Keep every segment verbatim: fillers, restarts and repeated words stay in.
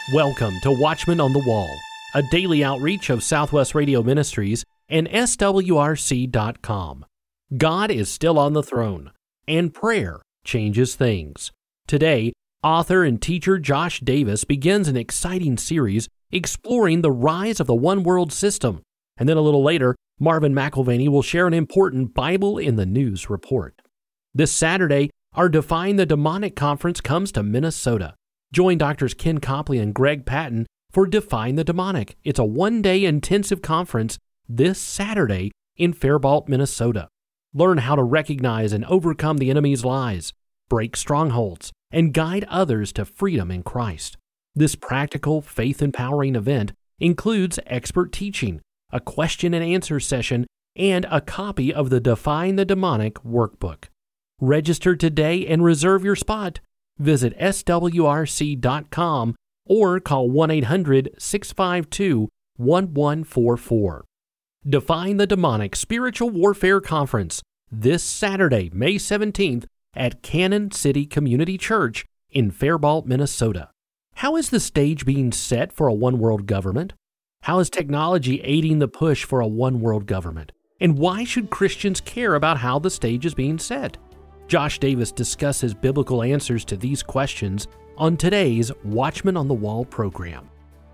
Welcome to Watchmen on the Wall, a daily outreach of Southwest Radio Ministries and S W R C dot com. God is still on the throne, and prayer changes things. Today, author and teacher Josh Davis begins an exciting series exploring the rise of the one world system. And then a little later, Marvin McIlvaney will share an important Bible in the News report. This Saturday, our Defying the Demonic Conference comes to Minnesota. Join Doctors Ken Copley and Greg Patton for Defying the Demonic. It's a one-day intensive conference this Saturday in Faribault, Minnesota. Learn how to recognize and overcome the enemy's lies, break strongholds, and guide others to freedom in Christ. This practical, faith-empowering event includes expert teaching, a question and answer session, and a copy of the Defying the Demonic workbook. Register today and reserve your spot. Visit S W R C dot com or call one eight hundred, six five two, one one four four. Defying the Demonic Spiritual Warfare Conference this Saturday, May seventeenth at Cannon City Community Church in Faribault, Minnesota. How is the stage being set for a one-world government? How is technology aiding the push for a one-world government? And why should Christians care about how the stage is being set? Josh Davis discusses biblical answers to these questions on today's Watchmen on the Wall program.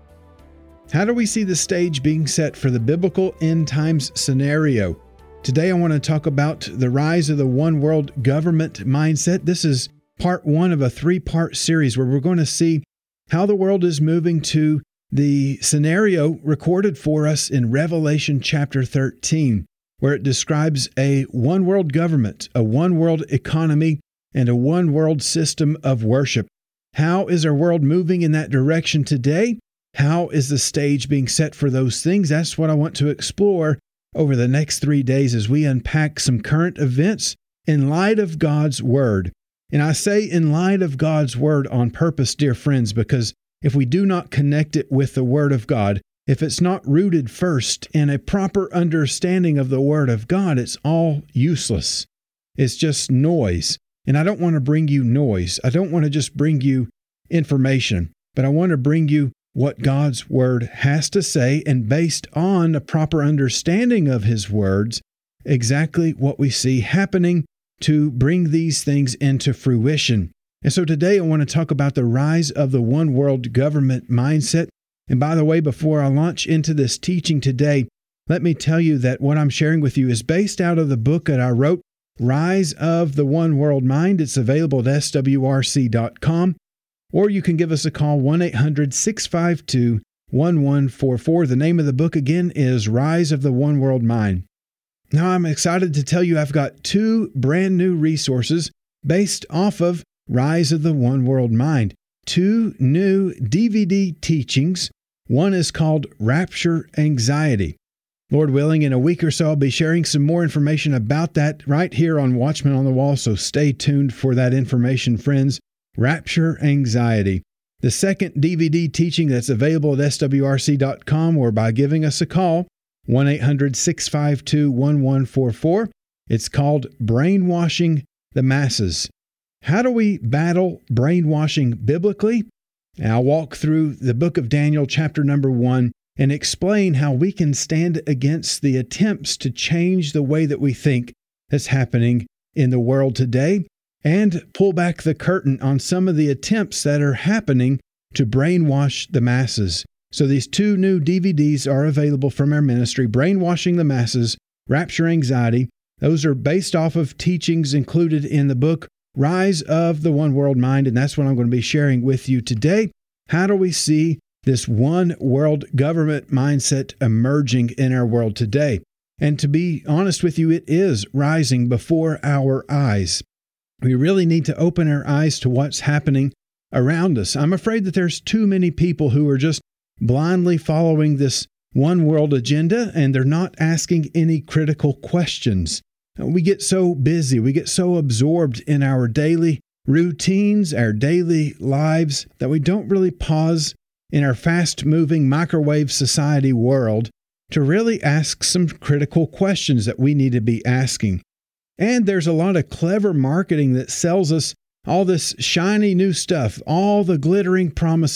How do we see the stage being set for the biblical end times scenario? Today I want to talk about the rise of the one world government mindset. This is part one of a three-part series where we're going to see how the world is moving to the scenario recorded for us in Revelation chapter thirteen. Where it describes a one-world government, a one-world economy, and a one-world system of worship. How is our world moving in that direction today? How is the stage being set for those things? That's what I want to explore over the next three days as we unpack some current events in light of God's Word. And I say in light of God's Word on purpose, dear friends, because if we do not connect it with the Word of God, if it's not rooted first in a proper understanding of the Word of God, it's all useless. It's just noise. And I don't want to bring you noise. I don't want to just bring you information, but I want to bring you what God's Word has to say, and based on a proper understanding of His words, exactly what we see happening to bring these things into fruition. And so today I want to talk about the rise of the one world government mindset. And by the way, before I launch into this teaching today, let me tell you that what I'm sharing with you is based out of the book that I wrote, Rise of the One World Mind. It's available at S W R C dot com, or you can give us a call, one eight hundred, six five two, one one four four. The name of the book again is Rise of the One World Mind. Now, I'm excited to tell you I've got two brand new resources based off of Rise of the One World Mind. Two new D V D teachings. One is called Rapture Anxiety. Lord willing, in a week or so, I'll be sharing some more information about that right here on Watchmen on the Wall, so stay tuned for that information, friends. Rapture Anxiety. The second D V D teaching that's available at S W R C dot com or by giving us a call, one eight hundred, six five two, one one four four. It's called Brainwashing the Masses. How do we battle brainwashing biblically? And I'll walk through the book of Daniel, chapter number one, and explain how we can stand against the attempts to change the way that we think that's happening in the world today, and pull back the curtain on some of the attempts that are happening to brainwash the masses. So these two new D V Ds are available from our ministry, Brainwashing the Masses, Rapture Anxiety. Those are based off of teachings included in the book Rise of the One World Mind, and that's what I'm going to be sharing with you today. How do we see this one world government mindset emerging in our world today? And to be honest with you, it is rising before our eyes. We really need to open our eyes to what's happening around us. I'm afraid that there's too many people who are just blindly following this one world agenda, and they're not asking any critical questions. We get so busy, we get so absorbed in our daily routines, our daily lives, that we don't really pause in our fast-moving microwave society world to really ask some critical questions that we need to be asking. And there's a lot of clever marketing that sells us all this shiny new stuff, all the glittering promises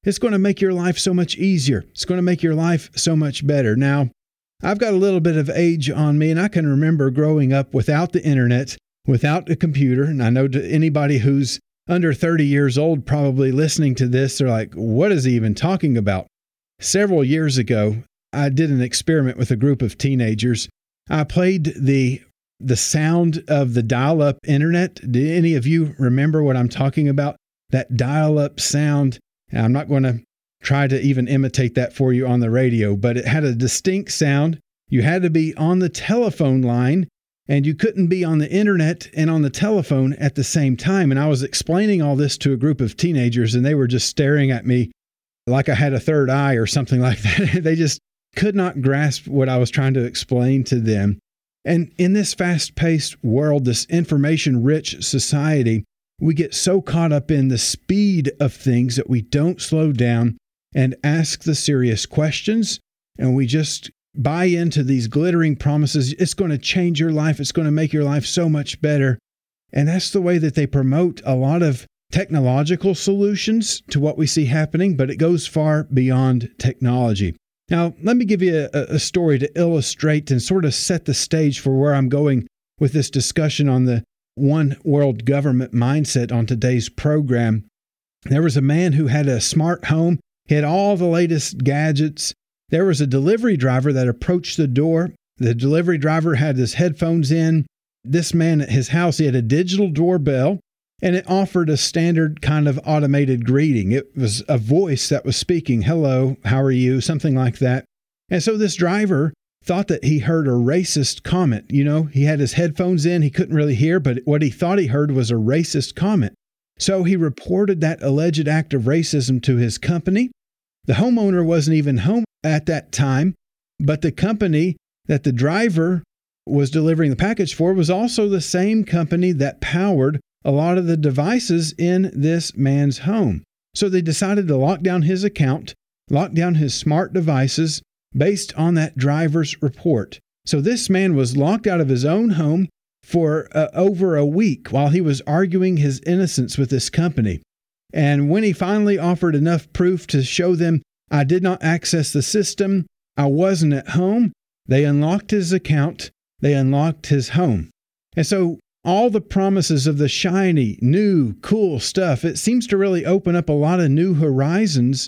It's going to make your life so much easier. It's going to make your life so much better. Now, I've got a little bit of age on me, and I can remember growing up without the internet, without a computer. And I know to anybody who's under thirty years old probably listening to this, they're like, what is he even talking about? Several years ago, I did an experiment with a group of teenagers. I played the the sound of the dial-up internet. Do any of you remember what I'm talking about? That dial-up sound. And I'm not going to try to even imitate that for you on the radio, but it had a distinct sound. You had to be on the telephone line, and you couldn't be on the internet and on the telephone at the same time. And I was explaining all this to a group of teenagers, and they were just staring at me like I had a third eye or something like that. They just could not grasp what I was trying to explain to them. And in this fast-paced world, this information-rich society, we get so caught up in the speed of things that we don't slow down and ask the serious questions, and we just buy into these glittering promises. It's going to change your life. It's going to make your life so much better. And that's the way that they promote a lot of technological solutions to what we see happening, but it goes far beyond technology. Now, let me give you a, a story to illustrate and sort of set the stage for where I'm going with this discussion on the one world government mindset on today's program. There was a man who had a smart home. He had all the latest gadgets. There was a delivery driver that approached the door. The delivery driver had his headphones in. This man at his house, he had a digital doorbell, and it offered a standard kind of automated greeting. It was a voice that was speaking, hello, how are you, something like that. And so this driver thought that he heard a racist comment. You know, he had his headphones in, he couldn't really hear, but what he thought he heard was a racist comment. So he reported that alleged act of racism to his company. The homeowner wasn't even home at that time, but the company that the driver was delivering the package for was also the same company that powered a lot of the devices in this man's home. So they decided to lock down his account, lock down his smart devices based on that driver's report. So this man was locked out of his own home for uh, over a week while he was arguing his innocence with this company. And when he finally offered enough proof to show them, I did not access the system, I wasn't at home, they unlocked his account, they unlocked his home. And so all the promises of the shiny, new, cool stuff, it seems to really open up a lot of new horizons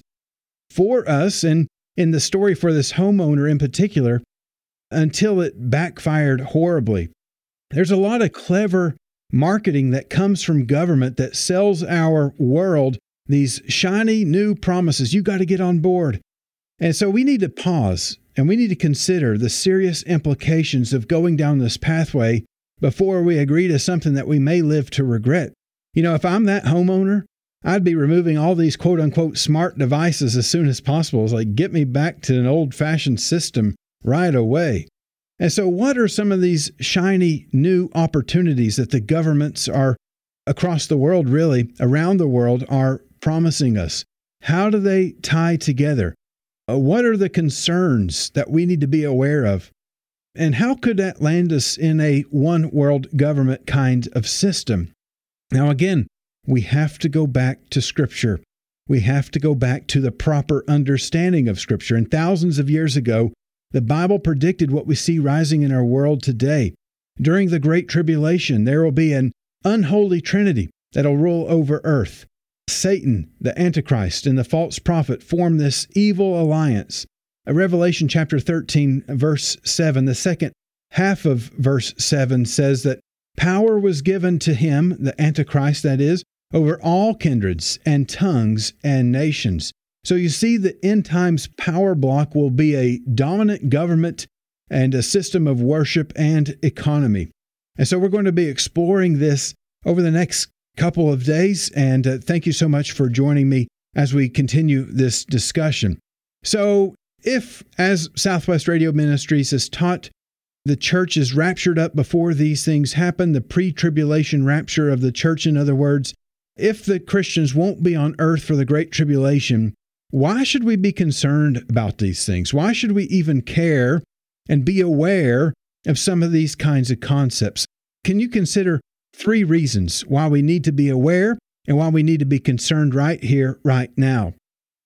for us, and in the story for this homeowner in particular, until it backfired horribly. There's a lot of clever marketing that comes from government that sells our world these shiny new promises. You got to get on board. And so we need to pause and we need to consider the serious implications of going down this pathway before we agree to something that we may live to regret. You know, if I'm that homeowner, I'd be removing all these quote unquote smart devices as soon as possible. It's like, get me back to an old fashioned system right away. And so what are some of these shiny new opportunities that the governments are across the world, really around the world, are promising us? How do they tie together? Uh, what are the concerns that we need to be aware of? And how could that land us in a one world government kind of system? Now, again, we have to go back to Scripture. We have to go back to the proper understanding of Scripture. And thousands of years ago, the Bible predicted what we see rising in our world today. During the Great Tribulation, there will be an unholy trinity that'll rule over earth. Satan, the Antichrist, and the false prophet form this evil alliance. Revelation chapter thirteen, verse seven, the second half of verse seven says that power was given to him, the Antichrist that is, over all kindreds and tongues and nations. So you see the end times power block will be a dominant government and a system of worship and economy. And so we're going to be exploring this over the next couple of days. And uh, thank you so much for joining me as we continue this discussion. So if, as Southwest Radio Ministries has taught, the church is raptured up before these things happen, the pre-tribulation rapture of the church, in other words, if the Christians won't be on earth for the Great Tribulation, why should we be concerned about these things? Why should we even care and be aware of some of these kinds of concepts? Can you consider three reasons why we need to be aware and why we need to be concerned right here, right now?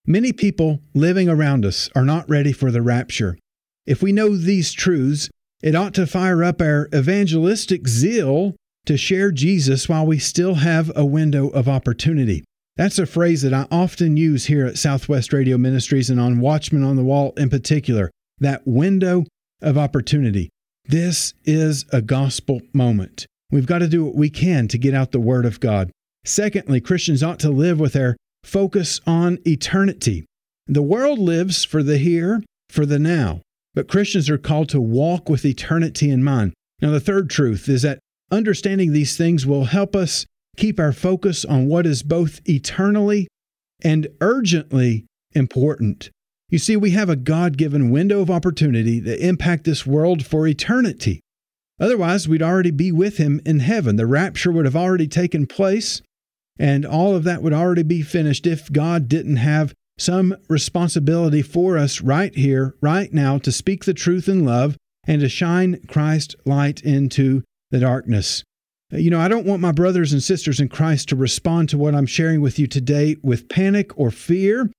Many people living around us are not ready for the rapture. If we know these truths, it ought to fire up our evangelistic zeal to share Jesus while we still have a window of opportunity. That's a phrase that I often use here at Southwest Radio Ministries and on Watchman on the Wall in particular, that window of opportunity. This is a gospel moment. We've got to do what we can to get out the Word of God. Secondly, Christians ought to live with their focus on eternity. The world lives for the here, for the now, but Christians are called to walk with eternity in mind. Now, the third truth is that understanding these things will help us keep our focus on what is both eternally and urgently important. You see, we have a God-given window of opportunity to impact this world for eternity. Otherwise, we'd already be with Him in heaven. The rapture would have already taken place, and all of that would already be finished if God didn't have some responsibility for us right here, right now, to speak the truth in love and to shine Christ's light into the darkness. You know, I don't want my brothers and sisters in Christ to respond to what I'm sharing with you today with panic or fear.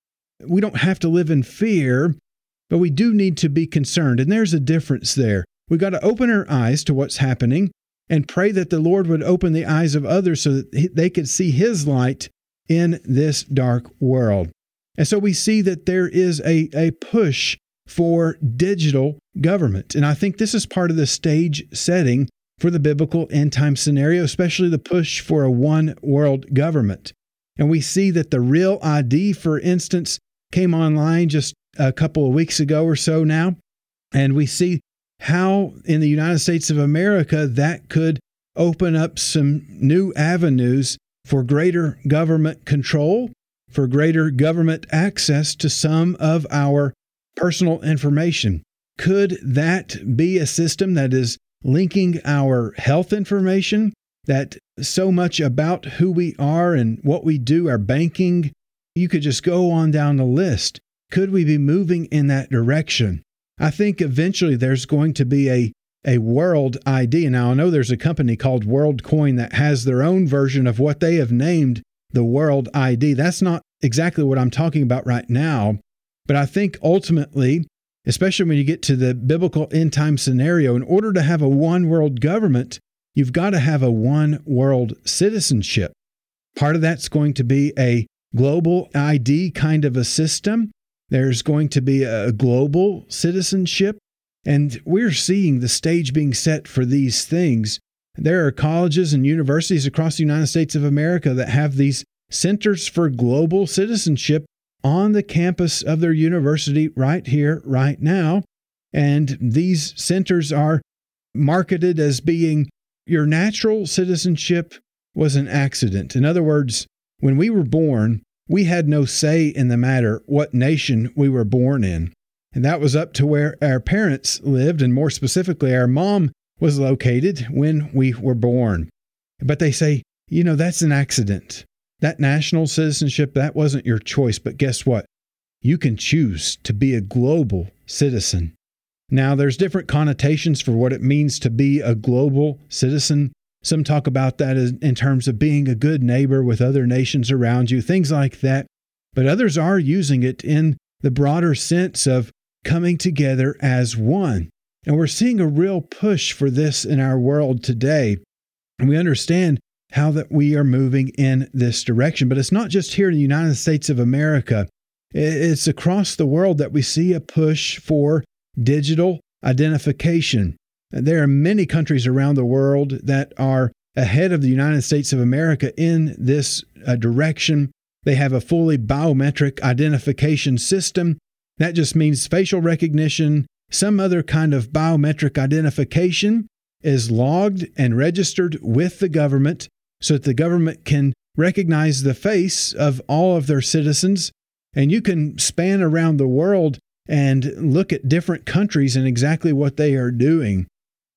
We don't have to live in fear, but we do need to be concerned. And there's a difference there. We've got to open our eyes to what's happening and pray that the Lord would open the eyes of others so that they could see His light in this dark world. And so we see that there is a, a push for digital government. And I think this is part of the stage setting for the biblical end-time scenario, especially the push for a one-world government. And we see that the Real I D, for instance, came online just a couple of weeks ago or so now. And we see how in the United States of America that could open up some new avenues for greater government control, for greater government access to some of our personal information. Could that be a system that is linking our health information, that so much about who we are and what we do, our banking? You could just go on down the list. Could we be moving in that direction? I think eventually there's going to be a, a World I D. Now, I know there's a company called WorldCoin that has their own version of what they have named the World I D. That's not exactly what I'm talking about right now, but I think ultimately, especially when you get to the biblical end-time scenario, in order to have a one-world government, you've got to have a one-world citizenship. Part of that's going to be a global I D kind of a system. There's going to be a global citizenship, and we're seeing the stage being set for these things. There are colleges and universities across the United States of America that have these centers for global citizenship on the campus of their university right here, right now. And these centers are marketed as being your natural citizenship was an accident. In other words, when we were born, we had no say in the matter what nation we were born in. And that was up to where our parents lived, and more specifically, our mom was located when we were born. But they say, you know, that's an accident. That national citizenship, that wasn't your choice. But guess what? You can choose to be a global citizen. Now, there's different connotations for what it means to be a global citizen. Some talk about that as, in terms of being a good neighbor with other nations around you, things like that. But others are using it in the broader sense of coming together as one. And we're seeing a real push for this in our world today. And we understand how that we are moving in this direction. But it's not just here in the United States of America. It's across the world that we see a push for digital identification. There are many countries around the world that are ahead of the United States of America in this uh, direction. They have a fully biometric identification system. That just means facial recognition, some other kind of biometric identification is logged and registered with the government so that the government can recognize the face of all of their citizens. And you can span around the world and look at different countries and exactly what they are doing.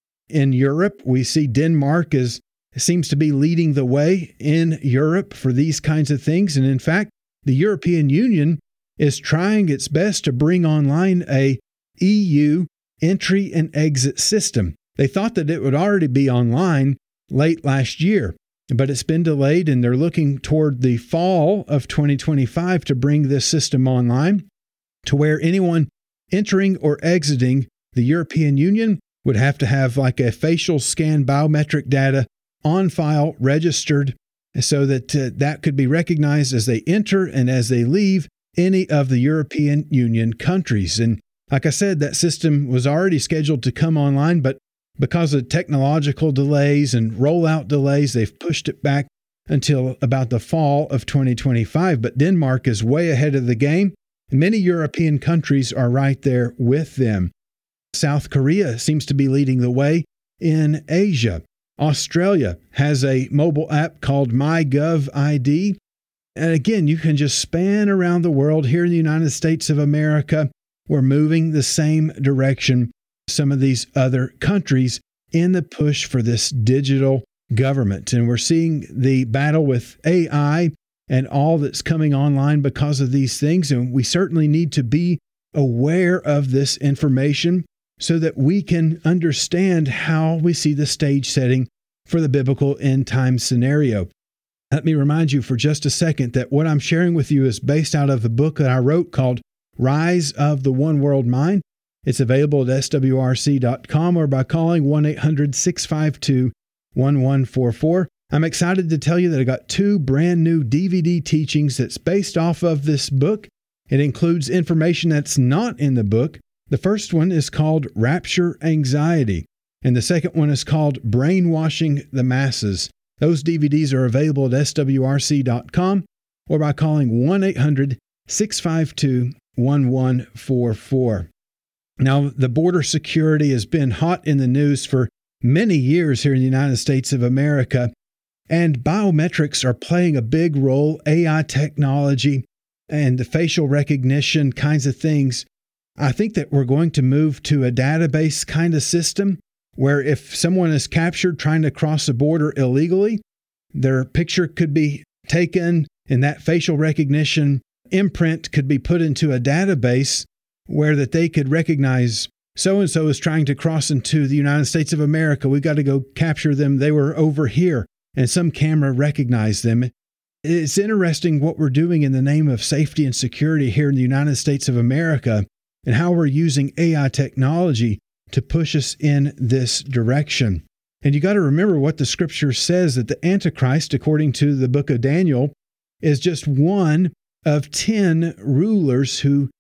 In Europe, we see Denmark is seems to be leading the way in Europe for these kinds of things. And in fact, the European Union is trying its best to bring online a E U entry and exit system. They thought that it would already be online late last year. but it's been delayed, and they're looking toward the fall of twenty twenty-five to bring this system online to where anyone entering or exiting the European Union would have to have like a facial scan biometric data on file registered so that uh, that could be recognized as they enter and as they leave any of the European Union countries. And like I said, that system was already scheduled to come online, but because of technological delays and rollout delays, they've pushed it back until about the fall of twenty twenty-five. But Denmark is way ahead of the game. Many European countries are right there with them. South Korea seems to be leading the way in Asia. Australia has a mobile app called MyGov I D. And again, you can just span around the world. Here in the United States of America, we're moving the same direction some of these other countries in the push for this digital government. And we're seeing the battle with A I and all that's coming online because of these things. And we certainly need to be aware of this information so that we can understand how we see the stage setting for the biblical end time scenario. Let me remind you for just a second that what I'm sharing with you is based out of the book that I wrote called Rise of the One World Mind. It's available at S W R C dot com or by calling one eight hundred six five two one one four four. I'm excited to tell you that I got two brand new D V D teachings that's based off of this book. It includes information that's not in the book. The first one is called Rapture Anxiety, and the second one is called Brainwashing the Masses. Those D V Ds are available at S W R C dot com or by calling one eight hundred six five two one one four four. Now, the border security has been hot in the news for many years here in the United States of America, and biometrics are playing a big role. A I technology and the facial recognition kinds of things. I think that we're going to move to a database kind of system where if someone is captured trying to cross a border illegally, their picture could be taken and that facial recognition imprint could be put into a database where that they could recognize so-and-so is trying to cross into the United States of America. We've got to go capture them. They were over here, and some camera recognized them. It's interesting what we're doing in the name of safety and security here in the United States of America and how we're using A I technology to push us in this direction. And you got to remember what the scripture says, that the Antichrist, according to the book of Daniel, is just one of ten rulers who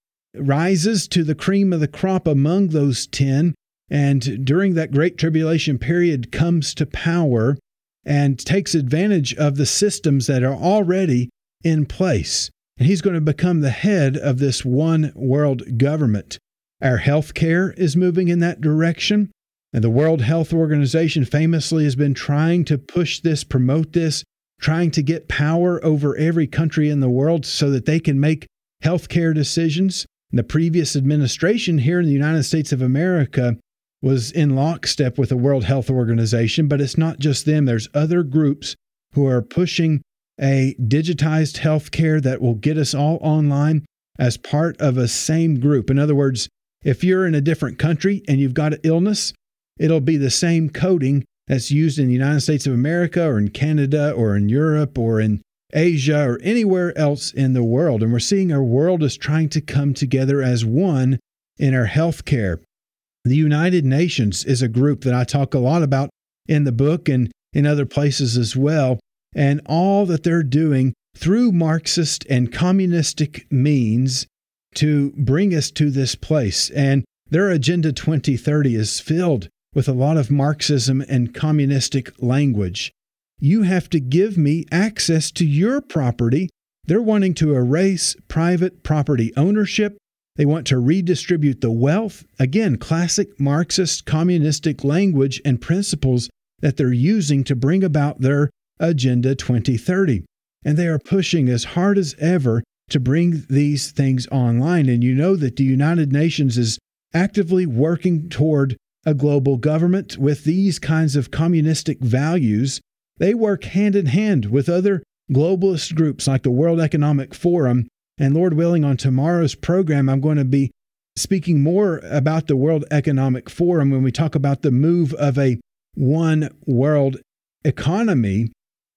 rises to the cream of the crop among those ten, and during that great tribulation period comes to power and takes advantage of the systems that are already in place. And he's going to become the head of this one world government. Our health care is moving in that direction. And the World Health Organization famously has been trying to push this, promote this, trying to get power over every country in the world so that they can make healthcare decisions. The previous administration here in the United States of America was in lockstep with the World Health Organization, but it's not just them. There's other groups who are pushing a digitized healthcare that will get us all online as part of a same group. In other words, if you're in a different country and you've got an illness, it'll be the same coding that's used in the United States of America or in Canada or in Europe or in Asia or anywhere else in the world. And we're seeing our world is trying to come together as one in our healthcare. The United Nations is a group that I talk a lot about in the book and in other places as well. And all that they're doing through Marxist and communistic means to bring us to this place. And their Agenda twenty thirty is filled with a lot of Marxism and communistic language. You have to give me access to your property. They're wanting to erase private property ownership. They want to redistribute the wealth. Again, classic Marxist communistic language and principles that they're using to bring about their Agenda twenty thirty. And they are pushing as hard as ever to bring these things online. And you know that the United Nations is actively working toward a global government with these kinds of communistic values. They work hand in hand with other globalist groups like the World Economic Forum. And Lord willing, on tomorrow's program, I'm going to be speaking more about the World Economic Forum when we talk about the move of a one world economy.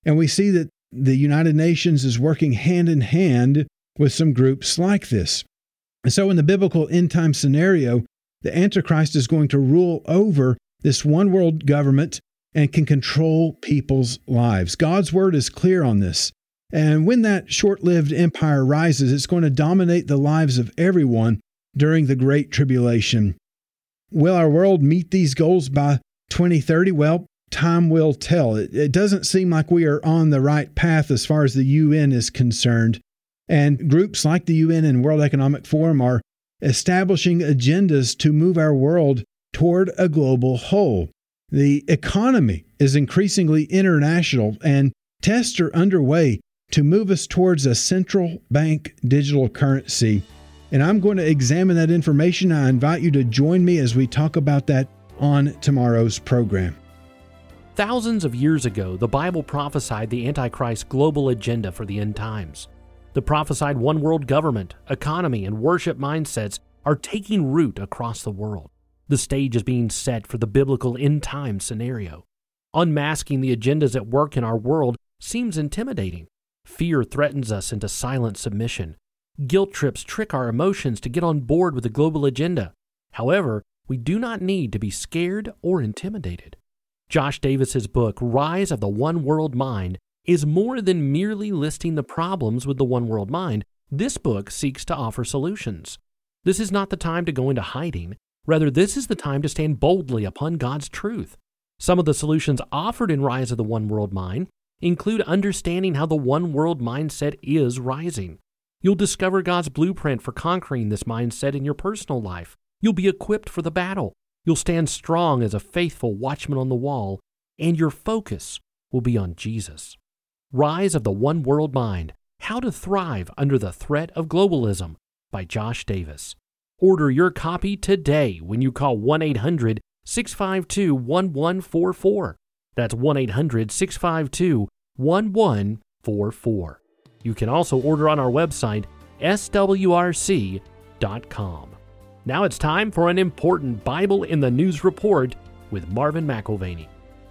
And we see that the United Nations is working hand in hand with some groups like this. And so in the biblical end time scenario, the Antichrist is going to rule over this one world government and can control people's lives. God's word is clear on this. And when that short-lived empire rises, it's going to dominate the lives of everyone during the Great Tribulation. Will our world meet these goals by twenty thirty? Well, time will tell. It, it doesn't seem like we are on the right path as far as the U N is concerned. And groups like the U N and World Economic Forum are establishing agendas to move our world toward a global whole. The economy is increasingly international, and tests are underway to move us towards a central bank digital currency. And I'm going to examine that information. I invite you to join me as we talk about that on tomorrow's program. Thousands of years ago, the Bible prophesied the Antichrist global agenda for the end times. The prophesied one world government, economy, and worship mindsets are taking root across the world. The stage is being set for the biblical end time scenario. Unmasking the agendas at work in our world seems intimidating. Fear threatens us into silent submission. Guilt trips trick our emotions to get on board with the global agenda. However, we do not need to be scared or intimidated. Josh Davis's book, Rise of the One World Mind, is more than merely listing the problems with the one world mind. This book seeks to offer solutions. This is not the time to go into hiding. Rather, this is the time to stand boldly upon God's truth. Some of the solutions offered in Rise of the One World Mind include understanding how the one world mindset is rising. You'll discover God's blueprint for conquering this mindset in your personal life. You'll be equipped for the battle. You'll stand strong as a faithful watchman on the wall, and your focus will be on Jesus. Rise of the One World Mind, How to Thrive Under the Threat of Globalism by Josh Davis. Order your copy today when you call one eight hundred, six five two, one one four four. That's one eight hundred, six five two, one one four four. You can also order on our website, S W R C dot com. Now it's time for an important Bible in the News report with Marvin McIlvaney.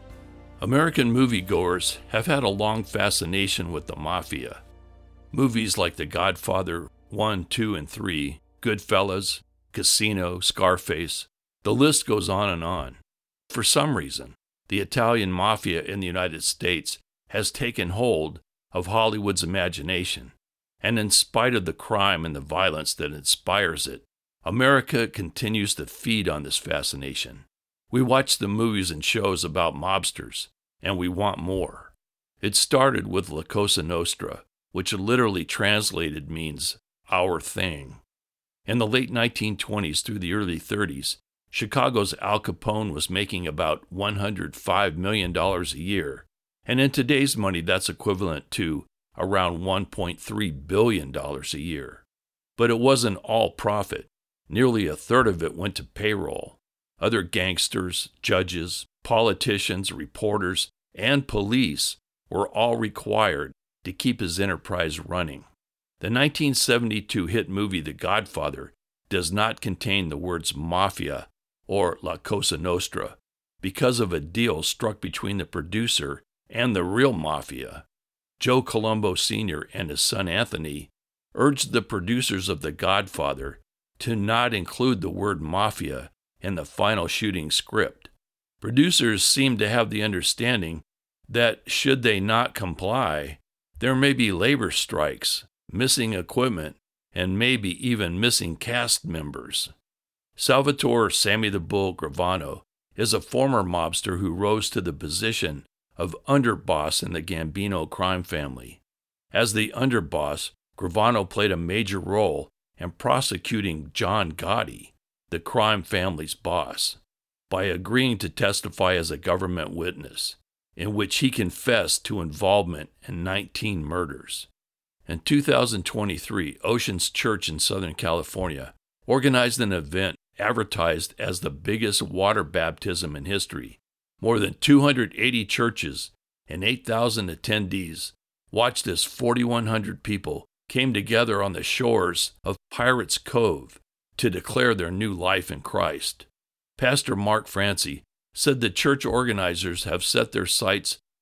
American moviegoers have had a long fascination with the mafia. Movies like The Godfather one, two, and three, Goodfellas, Casino, Scarface, the list goes on and on. For some reason, the Italian mafia in the United States has taken hold of Hollywood's imagination, and in spite of the crime and the violence that inspires it, America continues to feed on this fascination. We watch the movies and shows about mobsters, and we want more. It started with La Cosa Nostra, which literally translated means our thing. In the late nineteen twenties through the early thirties, Chicago's Al Capone was making about one hundred five million dollars a year, and in today's money that's equivalent to around one point three billion dollars a year. But it wasn't all profit. Nearly a third of it went to payroll. Other gangsters, judges, politicians, reporters, and police were all required to keep his enterprise running. The nineteen seventy-two hit movie The Godfather does not contain the words mafia or La Cosa Nostra because of a deal struck between the producer and the real mafia. Joe Colombo Senior and his son Anthony urged the producers of The Godfather to not include the word mafia in the final shooting script. Producers seemed to have the understanding that should they not comply, there may be labor strikes, missing equipment, and maybe even missing cast members. Salvatore Sammy the Bull Gravano is a former mobster who rose to the position of underboss in the Gambino crime family. As the underboss, Gravano played a major role in prosecuting John Gotti, the crime family's boss, by agreeing to testify as a government witness, in which he confessed to involvement in nineteen murders. In two thousand twenty-three, Oceans Church in Southern California organized an event advertised as the biggest water baptism in history. More than two hundred eighty churches and eight thousand attendees watched as forty-one hundred people came together on the shores of Pirates Cove to declare their new life in Christ. Pastor Mark Francie said the church organizers have set their sights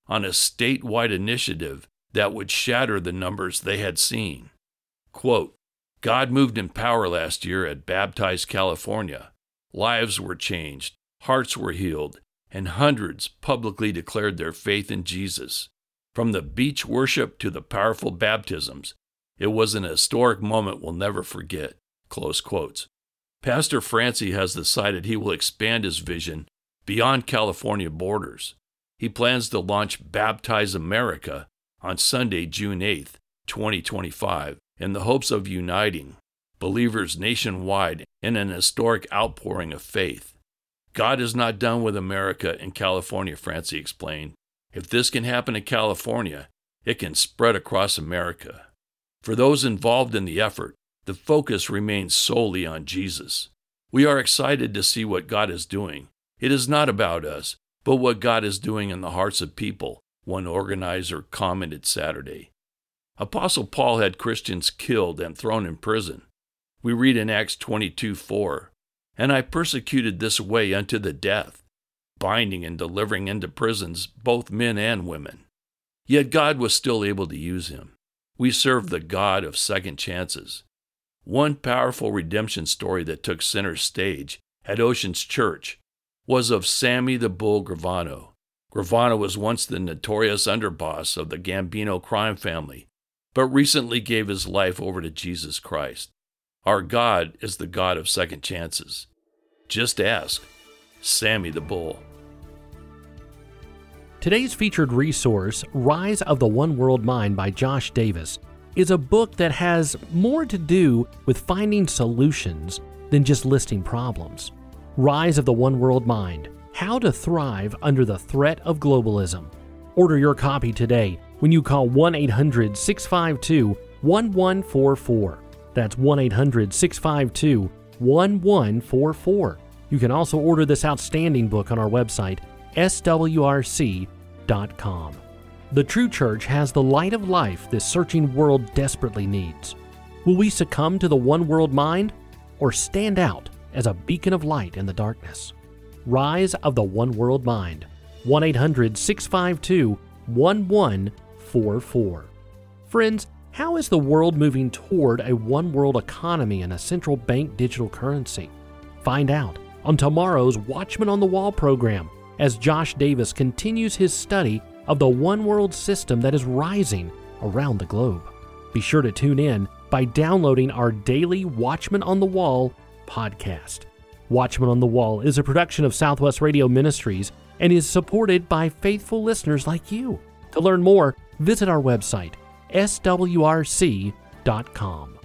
on a statewide initiative that would shatter the numbers they had seen. Quote, God moved in power last year at Baptized California. Lives were changed, hearts were healed, and hundreds publicly declared their faith in Jesus. From the beach worship to the powerful baptisms, it was an historic moment we'll never forget. Close quotes. Pastor Francie has decided he will expand his vision beyond California borders. He plans to launch Baptize America on Sunday, June eighth, twenty twenty-five, in the hopes of uniting believers nationwide in an historic outpouring of faith. God is not done with America and California, Francie explained. If this can happen in California, it can spread across America. For those involved in the effort, the focus remains solely on Jesus. We are excited to see what God is doing. It is not about us, but what God is doing in the hearts of people, one organizer commented Saturday. Apostle Paul had Christians killed and thrown in prison. We read in Acts twenty-two four, And I persecuted this way unto the death, binding and delivering into prisons both men and women. Yet God was still able to use him. We serve the God of second chances. One powerful redemption story that took center stage at Oceans Church was of Sammy the Bull Gravano. Gravano was once the notorious underboss of the Gambino crime family, but recently gave his life over to Jesus Christ. Our God is the God of second chances. Just ask Sammy the Bull. Today's featured resource, Rise of the One World Mind by Josh Davis, is a book that has more to do with finding solutions than just listing problems. Rise of the One World Mind, How to Thrive Under the Threat of Globalism. Order your copy today when you call one eight hundred six five two one one four four. That's one eight hundred six five two one one four four. You can also order this outstanding book on our website, S W R C dot com. The true church has the light of life this searching world desperately needs. Will we succumb to the one world mind or stand out as a beacon of light in the darkness? Rise of the One World Mind, one eight hundred six five two one one four four. Friends, how is the world moving toward a one-world economy and a central bank digital currency? Find out on tomorrow's Watchman on the Wall program as Josh Davis continues his study of the one-world system that is rising around the globe. Be sure to tune in by downloading our daily Watchman on the Wall podcast. Watchman on the Wall is a production of Southwest Radio Ministries and is supported by faithful listeners like you. To learn more, visit our website, S W R C dot com.